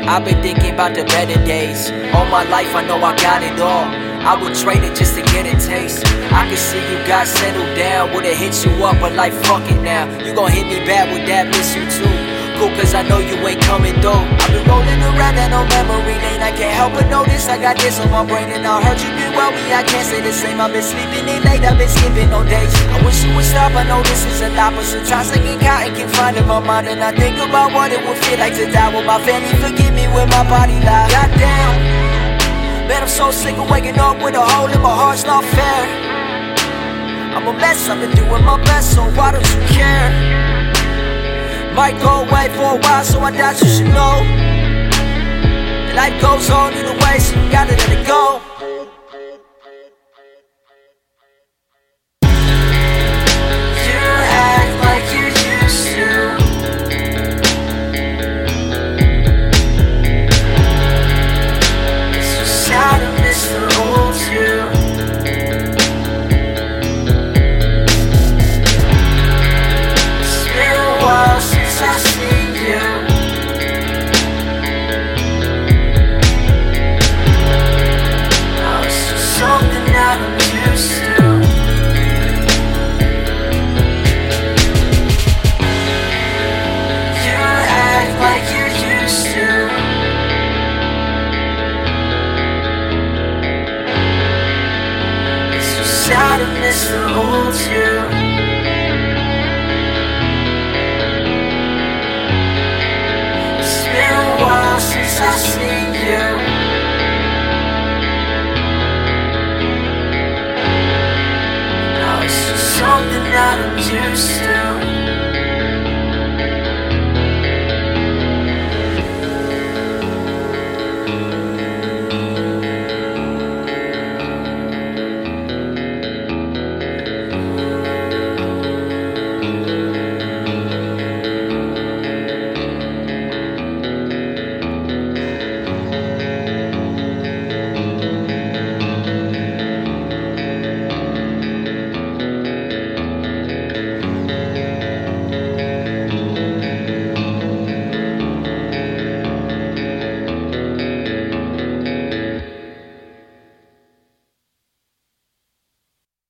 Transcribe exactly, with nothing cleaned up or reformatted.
I've been thinking about the better days. All my life I know I got it all. I would trade it just to get a taste. I can see you got settled down. Would've hit you up, but like fuck it now. You gon' hit me back with that, miss you too. Cool, cause I know you ain't coming through. I've been rolling around that no memory lane. I can't help but notice I got this on my brain. And I heard you been well, me, I can't say the same. I've been sleeping in late, I've been skipping on days. I wish you would stop, I know this is a lot, but sometimes I get caught and confined in my mind. And I think about what it would feel like to die with my family. Forgive me when my body lies. Goddamn, man, I'm so sick of waking up with a hole in my heart's not fair. I'm a mess, I've been doing my best, so why don't you care? Might go away for a while, so I doubt you should know. Life goes on either way, so you gotta let it go. You act like you used to. It's just sad to miss the old you. I see you. Now it's just something that I'm used to. You act like you used to. It's just sad to miss the old you. Since I seen you, now it's just something that I'm used to.